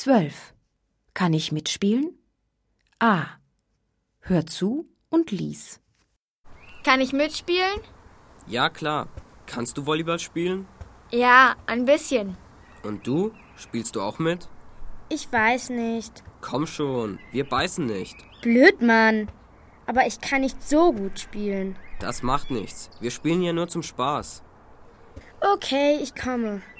12. Kann ich mitspielen? A. Hör zu und lies. Kann ich mitspielen? Ja, klar. Kannst du Volleyball spielen? Ja, ein bisschen. Und du? Spielst du auch mit? Ich weiß nicht. Komm schon, wir beißen nicht. Blöd, Mann. Aber ich kann nicht so gut spielen. Das macht nichts. Wir spielen ja nur zum Spaß. Okay, ich komme.